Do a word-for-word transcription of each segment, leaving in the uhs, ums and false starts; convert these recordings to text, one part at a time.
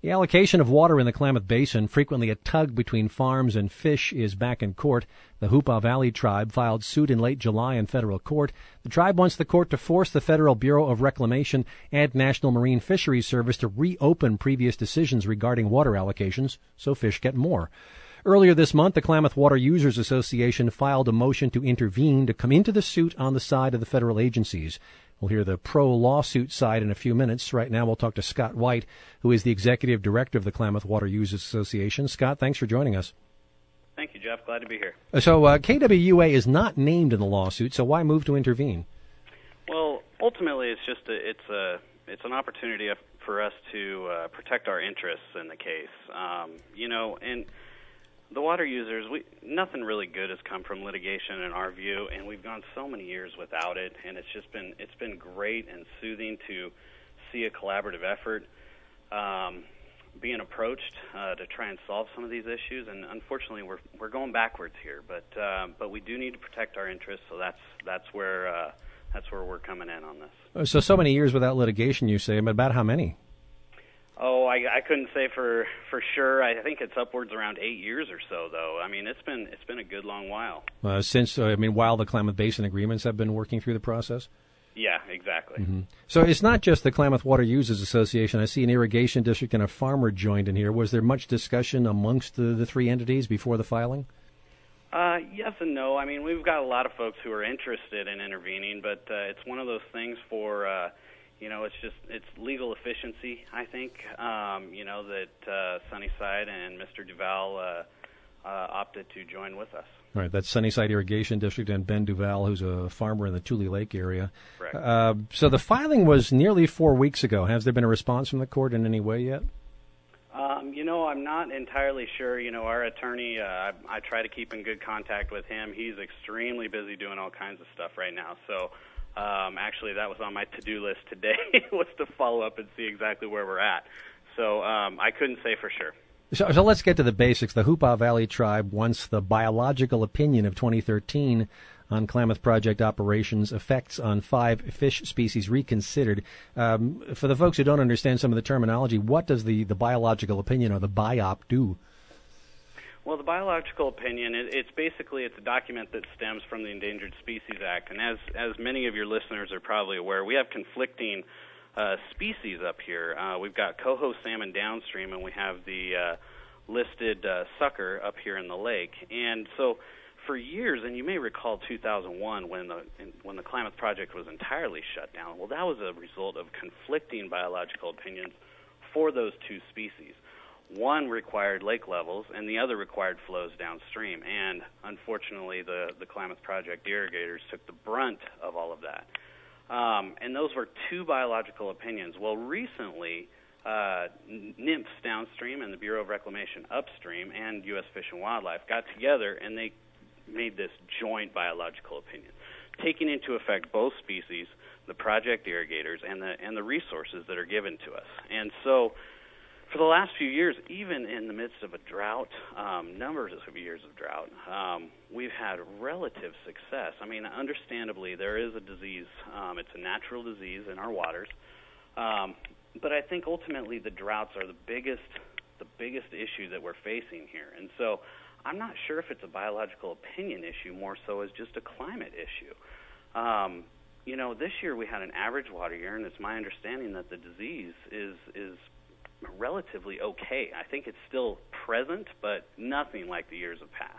The allocation of water in the Klamath Basin, frequently a tug between farms and fish, is back in court. The Hoopa Valley Tribe filed suit in late July in federal court. The tribe wants the court to force the Federal Bureau of Reclamation and National Marine Fisheries Service to reopen previous decisions regarding water allocations so fish get more. Earlier this month, the Klamath Water Users Association filed a motion to intervene to come into the suit on the side of the federal agencies. We'll hear the pro-lawsuit side in a few minutes. Right now, we'll talk to Scott White, who is the executive director of the Klamath Water Users Association. Scott, thanks for joining us. Thank you, Jeff. Glad to be here. So uh, K W U A is not named in the lawsuit, so why move to intervene? Well, ultimately, it's just a, it's a it's an opportunity for us to uh, protect our interests in the case. Um, you know, and the water users, we, nothing really good has come from litigation in our view, and we've gone so many years without it, and it's just been it's been great and soothing to see a collaborative effort um, being approached uh, to try and solve some of these issues. And unfortunately, we're we're going backwards here, but uh, but we do need to protect our interests, so that's that's where uh, that's where we're coming in on this. So so many years without litigation, you say, but about how many? Oh, I, I couldn't say for, for sure. I think it's upwards around eight years or so, though. I mean, it's been it's been a good long while. Uh, since, uh, I mean, while the Klamath Basin agreements have been working through the process? Yeah, exactly. Mm-hmm. So it's not just the Klamath Water Users Association. I see an irrigation district and a farmer joined in here. Was there much discussion amongst the, the three entities before the filing? Uh, yes and no. I mean, we've got a lot of folks who are interested in intervening, but uh, it's one of those things for... Uh, You know, it's just, it's legal efficiency, I think, um, you know, that uh, Sunnyside and Mister Duval uh, uh, opted to join with us. All right, that's Sunnyside Irrigation District and Ben Duval, who's a farmer in the Tule Lake area. Correct. Uh, so the filing was nearly four weeks ago. Has there been a response from the court in any way yet? Um, you know, I'm not entirely sure. You know, our attorney, uh, I, I try to keep in good contact with him. He's extremely busy doing all kinds of stuff right now, so... Um, actually, that was on my to-do list today, was to follow up and see exactly where we're at. So um, I couldn't say for sure. So, so let's get to the basics. The Hoopa Valley Tribe wants the biological opinion of twenty thirteen on Klamath Project operations effects on five fish species reconsidered. Um, for the folks who don't understand some of the terminology, what does the, the biological opinion or the B I O P do? Well, the biological opinion, it, it's basically it's a document that stems from the Endangered Species Act. And as, as many of your listeners are probably aware, we have conflicting uh, species up here. Uh, we've got coho salmon downstream, and we have the uh, listed uh, sucker up here in the lake. And so for years, and you may recall two thousand one when the, when the Klamath Project was entirely shut down, well, that was a result of conflicting biological opinions for those two species. One required lake levels, and the other required flows downstream. And unfortunately, the, the Klamath Project irrigators took the brunt of all of that. Um, and those were two biological opinions. Well, recently, uh, NIMS downstream and the Bureau of Reclamation upstream and U S Fish and Wildlife got together, and they made this joint biological opinion, taking into effect both species, the project irrigators, and the, and the resources that are given to us. And so... for the last few years, even in the midst of a drought, um, numbers of years of drought, um, we've had relative success. I mean, understandably, there is a disease. Um, it's a natural disease in our waters. Um, but I think ultimately the droughts are the biggest, the biggest issue that we're facing here. And so I'm not sure if it's a biological opinion issue more so as just a climate issue. Um, you know, this year we had an average water year, and it's my understanding that the disease is is relatively okay. I think it's still present, but nothing like the years of past.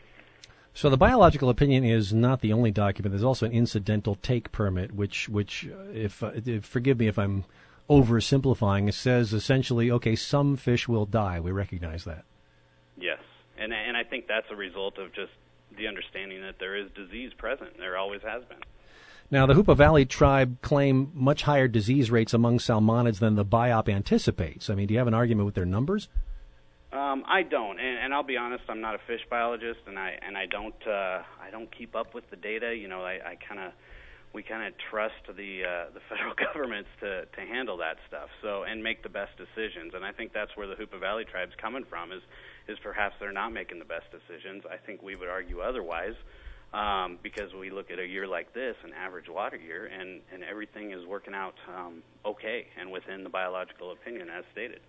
So the biological opinion is not the only document. There's also an incidental take permit, which, which, if, uh, if forgive me if I'm oversimplifying, it says essentially, okay, some fish will die. We recognize that. Yes, and and I think that's a result of just the understanding that there is disease present. There always has been. Now, the Hoopa Valley Tribe claim much higher disease rates among salmonids than the B I O P anticipates. I mean, do you have an argument with their numbers? Um, I don't, and, and I'll be honest. I'm not a fish biologist, and I and I don't uh, I don't keep up with the data. You know, I, I kind of we kind of trust the uh, the federal governments to, to handle that stuff. So and make the best decisions. And I think that's where the Hoopa Valley Tribe's coming from. Is is perhaps they're not making the best decisions. I think we would argue otherwise. Um, because we look at a year like this, an average water year, and, and everything is working out um, okay and within the biological opinion as stated.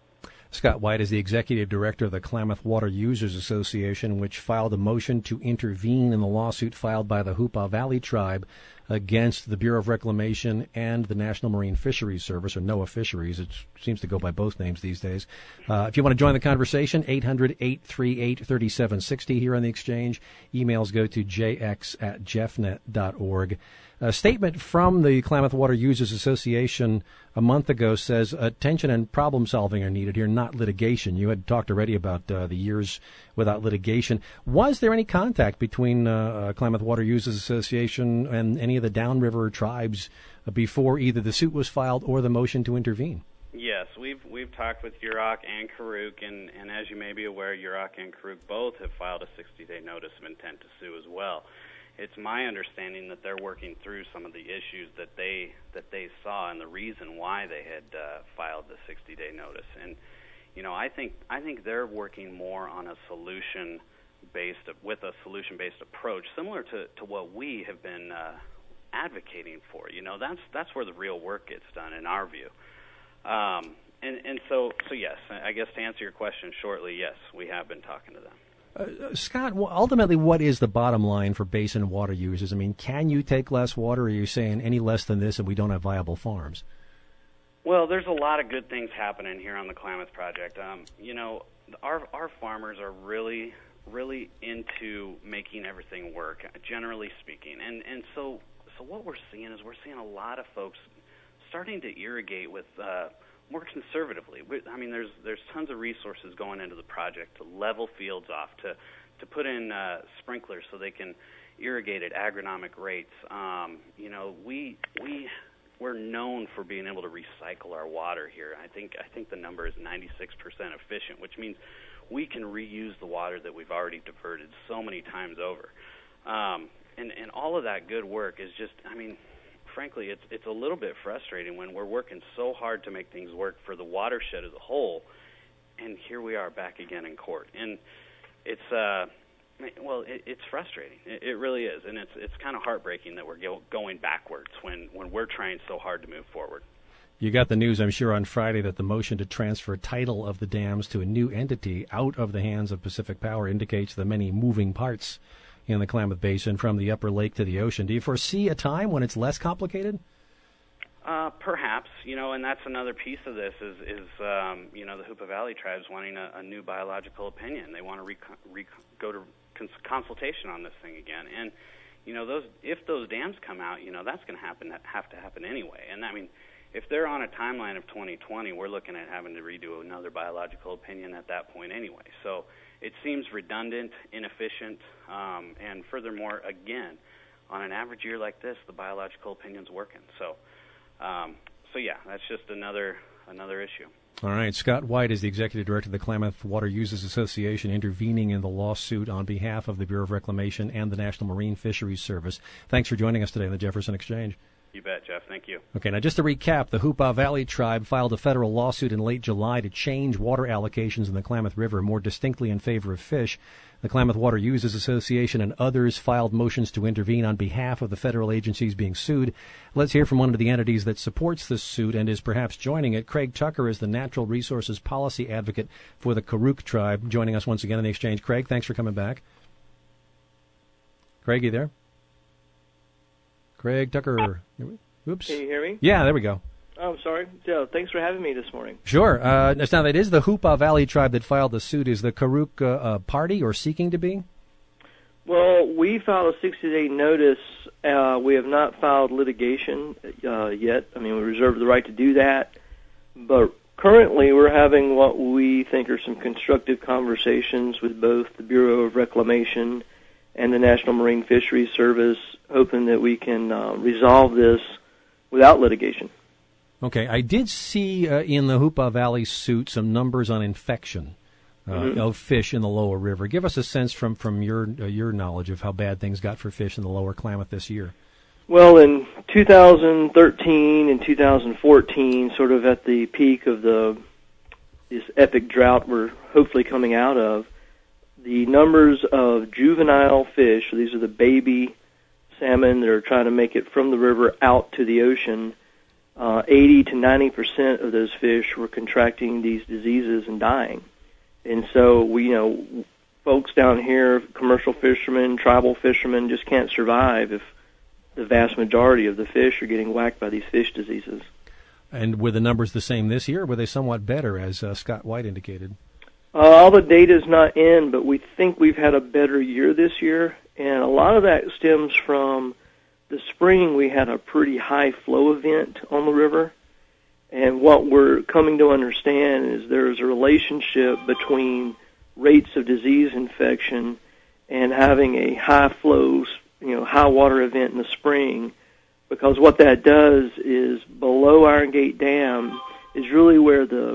Scott White is the executive director of the Klamath Water Users Association, which filed a motion to intervene in the lawsuit filed by the Hoopa Valley Tribe against the Bureau of Reclamation and the National Marine Fisheries Service, or NOAA Fisheries. It seems to go by both names these days. Uh, if you want to join the conversation, eight hundred, eight three eight, three seven six zero here on the Exchange. Emails go to j x at jeffnet dot org. A statement from the Klamath Water Users Association a month ago says attention and problem solving are needed here, not litigation. You had talked already about uh, the years without litigation. Was there any contact between uh, Klamath Water Users Association and any of the downriver tribes before either the suit was filed or the motion to intervene? Yes, we've we've talked with Yurok and Karuk, and, and as you may be aware, Yurok and Karuk both have filed a sixty-day notice of intent to sue as well. It's my understanding that they're working through some of the issues that they that they saw and the reason why they had uh, filed the sixty-day notice. And you know, I think I think they're working more on a solution based with a solution based approach, similar to, to what we have been uh, advocating for. You know, that's that's where the real work gets done in our view. Um, and and so so yes, I guess to answer your question shortly, yes, we have been talking to them. Uh, Scott, ultimately, what is the bottom line for basin water users? I mean, can you take less water, or are you saying any less than this and we don't have viable farms? Well, there's a lot of good things happening here on the Klamath Project. Um, you know, our our farmers are really, really into making everything work, generally speaking. And and so so what we're seeing is we're seeing a lot of folks starting to irrigate with uh, more conservatively. I mean, there's there's tons of resources going into the project to level fields off, to to put in uh, sprinklers so they can irrigate at agronomic rates. Um, you know, we we we're known for being able to recycle our water here. I think I think the number is ninety-six percent efficient, which means we can reuse the water that we've already diverted so many times over. Um, and and all of that good work is just, I mean, frankly, it's it's a little bit frustrating when we're working so hard to make things work for the watershed as a whole, and here we are back again in court. And it's uh, well, it, it's frustrating. It, it really is, and it's it's kind of heartbreaking that we're go, going backwards when when we're trying so hard to move forward. You got the news, I'm sure, on Friday that the motion to transfer title of the dams to a new entity out of the hands of Pacific Power indicates the many moving parts in the Klamath Basin from the upper lake to the ocean. Do you foresee a time when it's less complicated? Uh, perhaps, you know, and that's another piece of this is, is um, you know, the Hoopa Valley tribes wanting a, a new biological opinion. They want to rec- rec- go to cons- consultation on this thing again. And, you know, those if those dams come out, you know, that's going to happen. have to happen anyway. And, I mean, if they're on a timeline of twenty twenty, we're looking at having to redo another biological opinion at that point anyway. So it seems redundant, inefficient, um, and furthermore, again, on an average year like this, the biological opinion's working. So, um, so yeah, that's just another another issue. All right. Scott White is the executive director of the Klamath Water Users Association, intervening in the lawsuit on behalf of the Bureau of Reclamation and the National Marine Fisheries Service. Thanks for joining us today on the Jefferson Exchange. You bet, Jeff. Thank you. Okay, now just to recap, the Hoopa Valley Tribe filed a federal lawsuit in late July to change water allocations in the Klamath River more distinctly in favor of fish. The Klamath Water Users Association and others filed motions to intervene on behalf of the federal agencies being sued. Let's hear from one of the entities that supports this suit and is perhaps joining it. Craig Tucker is the Natural Resources Policy Advocate for the Karuk Tribe, joining us once again in the Exchange. Craig, thanks for coming back. Craig, you there? Craig Tucker. Oops. Can you hear me? Yeah, there we go. Oh, I'm sorry. So, thanks for having me this morning. Sure. Uh, now, that is the Hoopa Valley Tribe that filed the suit. Is the Karuk uh, uh, party or seeking to be? Well, we filed a sixty-day notice. Uh, we have not filed litigation uh, yet. I mean, we reserve the right to do that. But currently, we're having what we think are some constructive conversations with both the Bureau of Reclamation and the National Marine Fisheries Service, hoping that we can uh, resolve this without litigation. Okay, I did see uh, in the Hoopa Valley suit some numbers on infection uh, mm-hmm. of fish in the lower river. Give us a sense from, from your uh, your knowledge of how bad things got for fish in the lower Klamath this year. Well, in two thousand thirteen and two thousand fourteen, sort of at the peak of the this epic drought we're hopefully coming out of, the numbers of juvenile fish, so these are the baby salmon that are trying to make it from the river out to the ocean, uh, eighty to ninety percent of those fish were contracting these diseases and dying. And so we, you know, folks down here, commercial fishermen, tribal fishermen, just can't survive if the vast majority of the fish are getting whacked by these fish diseases. And were the numbers the same this year, or were they somewhat better, as uh, Scott White indicated? Uh, all the data's not in, but we think we've had a better year this year, and a lot of that stems from the spring. We had a pretty high flow event on the river, and what we're coming to understand is there's a relationship between rates of disease infection and having a high flow, you know, high water event in the spring, because what that does is below Iron Gate Dam is really where the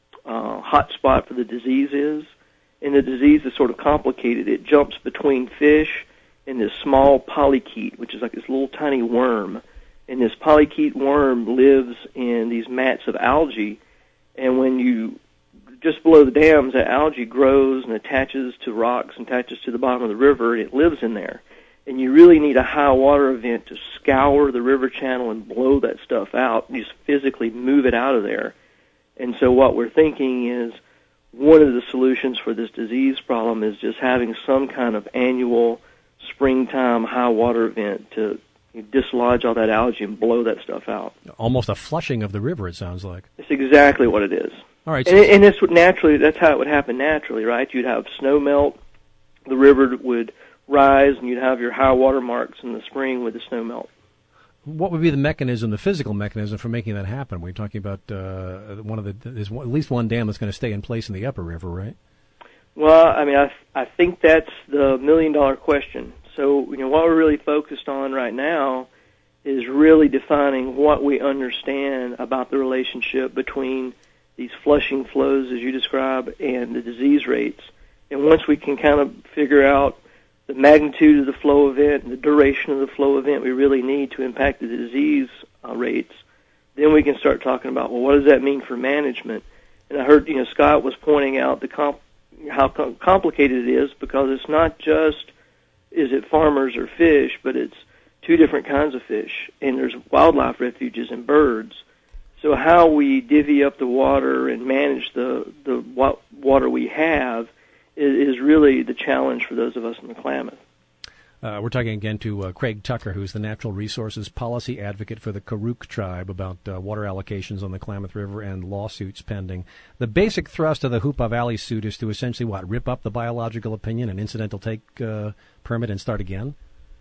uh, hot spot for the disease is, and the disease is sort of complicated. It jumps between fish and this small polychaete, which is like this little tiny worm, and this polychaete worm lives in these mats of algae, and when you just below the dams, that algae grows and attaches to rocks and attaches to the bottom of the river, and it lives in there. And you really need a high water event to scour the river channel and blow that stuff out, and just physically move it out of there. And so what we're thinking is one of the solutions for this disease problem is just having some kind of annual springtime high water event to dislodge all that algae and blow that stuff out. Almost a flushing of the river, it sounds like. It's exactly what it is. All right. And, so and this would naturally, that's how it would happen naturally, right? You'd have snow melt, the river would rise, and you'd have your high water marks in the spring with the snow melt. What would be the mechanism, the physical mechanism for making that happen? We're talking about uh, one of the, there's one, at least one dam that's going to stay in place in the upper river, right? Well, I mean, I, I think that's the million dollar question. So, you know, what we're really focused on right now is really defining what we understand about the relationship between these flushing flows, as you describe, and the disease rates. And once we can kind of figure out the magnitude of the flow event and the duration of the flow event we really need to impact the disease uh, rates, then we can start talking about, well, what does that mean for management? And I heard, you know, Scott was pointing out the comp- how com- complicated it is, because it's not just is it farmers or fish, but it's two different kinds of fish, and there's wildlife refuges and birds. So how we divvy up the water and manage the, the water we have is really the challenge for those of us in the Klamath. Uh, we're talking again to uh, Craig Tucker, who's the Natural Resources Policy Advocate for the Karuk tribe, about uh, water allocations on the Klamath River and lawsuits pending. The basic thrust of the Hoopa Valley suit is to essentially, what, rip up the biological opinion and incidental take uh, permit and start again?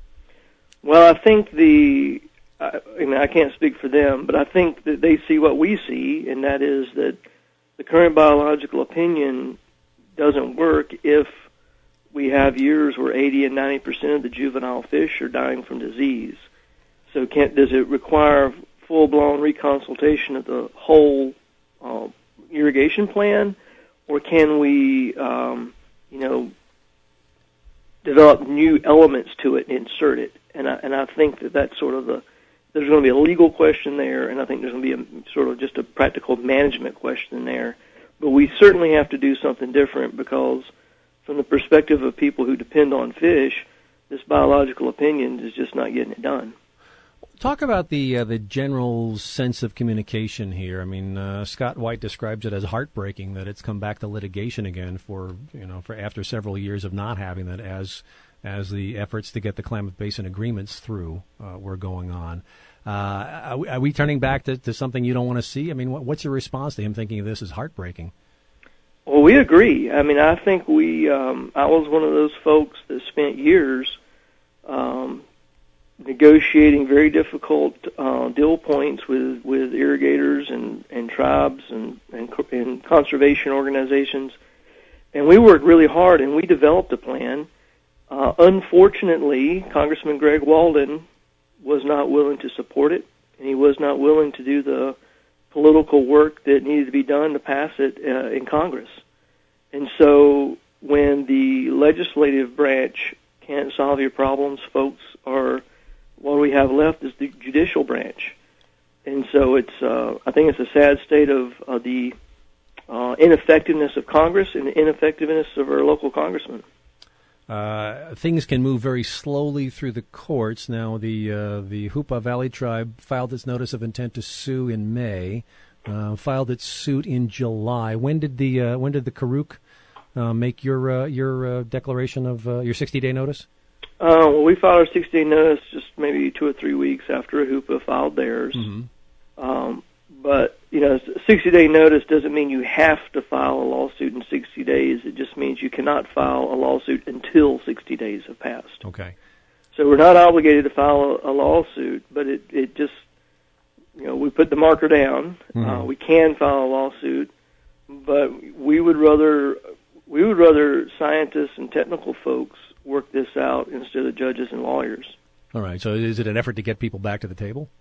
Well, I think the, I, I mean, I can't speak for them, but I think that they see what we see, and that is that the current biological opinion doesn't work if we have years where eighty and ninety percent of the juvenile fish are dying from disease. So can, does it require full-blown reconsultation of the whole uh, irrigation plan, or can we, um, you know, develop new elements to it and insert it? And I, and I think that that's sort of the, there's going to be a legal question there, and I think there's going to be a sort of just a practical management question there. But we certainly have to do something different, because from the perspective of people who depend on fish, this biological opinion is just not getting it done. Talk about the uh, the general sense of communication here. I mean, uh, Scott White describes it as heartbreaking that it's come back to litigation again for, you know, for after several years of not having that, as as the efforts to get the Klamath Basin agreements through uh, were going on. Uh, are, we, are we turning back to, to something you don't want to see? I mean, what, what's your response to him thinking of this as heartbreaking? Well, we agree. I mean, I think we, um, I was one of those folks that spent years um, negotiating very difficult uh, deal points with, with irrigators and, and tribes and, and, and conservation organizations. And we worked really hard, and we developed a plan. Uh, unfortunately, Congressman Greg Walden was not willing to support it, and he was not willing to do the political work that needed to be done to pass it uh, in Congress. And so when the legislative branch can't solve your problems, folks, are what we have left is the judicial branch. And so it's, uh, I think it's a sad state of uh, the uh, ineffectiveness of Congress and the ineffectiveness of our local congressmen. uh, things can move very slowly through the courts. Now, the uh, the Hoopa Valley Tribe filed its notice of intent to sue in May, uh, filed its suit in July. When did the uh, when did the Karuk uh, make your uh, your uh, declaration of uh, your sixty-day notice? Uh, well, we filed our sixty-day notice just maybe two or three weeks after Hoopa filed theirs. Mm-hmm. Um, but, you know, sixty-day notice doesn't mean you have to file a lawsuit in sixty days. It just means you cannot file a lawsuit until sixty days have passed. Okay. So we're not obligated to file a, a lawsuit, but it, it just, you know, we put the marker down. Mm-hmm. Uh, we can file a lawsuit, but we would rather we would rather scientists and technical folks work this out instead of judges and lawyers. All right. So is it an effort to get people back to the table?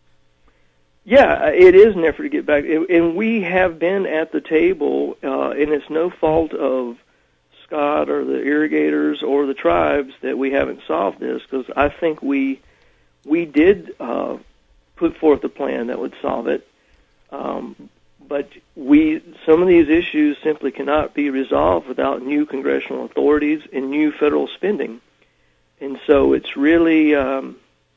Yeah, it is an effort to get back. And we have been at the table, uh, and it's no fault of Scott or the irrigators or the tribes that we haven't solved this, because I think we we did uh, put forth a plan that would solve it. Um, but we some of these issues simply cannot be resolved without new congressional authorities and new federal spending. And so it's really, um,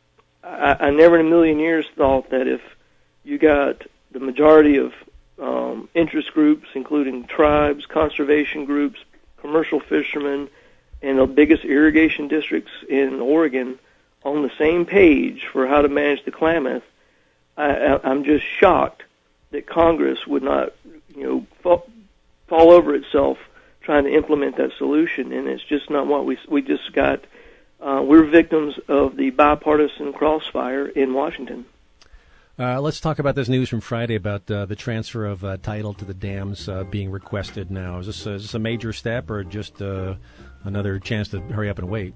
I, I never in a million years thought that if you got the majority of um, interest groups, including tribes, conservation groups, commercial fishermen, and the biggest irrigation districts in Oregon on the same page for how to manage the Klamath, I, I'm just shocked that Congress would not, you know, fall, fall over itself trying to implement that solution. And it's just not what we we just got. Uh, we're victims of the bipartisan crossfire in Washington. Uh, let's talk about this news from Friday about uh, the transfer of uh, title to the dams uh, being requested now. Is this, uh, is this a major step or just uh, another chance to hurry up and wait?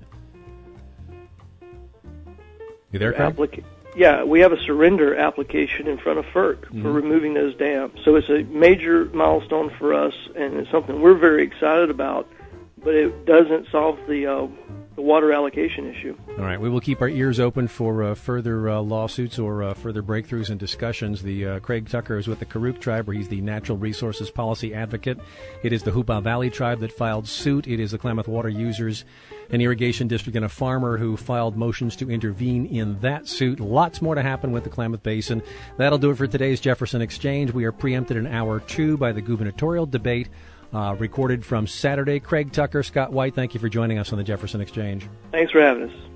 You there, Craig? Applica- yeah, we have a surrender application in front of FERC mm-hmm. for removing those dams. So it's a major milestone for us, and it's something we're very excited about, but it doesn't solve the uh, the water allocation issue. All right. We will keep our ears open for uh, further uh, lawsuits or uh, further breakthroughs and discussions. The uh, Craig Tucker is with the Karuk Tribe, where he's the Natural Resources Policy Advocate. It is the Hoopa Valley Tribe that filed suit. It is the Klamath Water Users, an irrigation district, and a farmer who filed motions to intervene in that suit. Lots more to happen with the Klamath Basin. That'll do it for today's Jefferson Exchange. We are preempted in hour two by the gubernatorial debate. Uh, recorded from Saturday. Craig Tucker, Scott White, thank you for joining us on the Jefferson Exchange. Thanks for having us.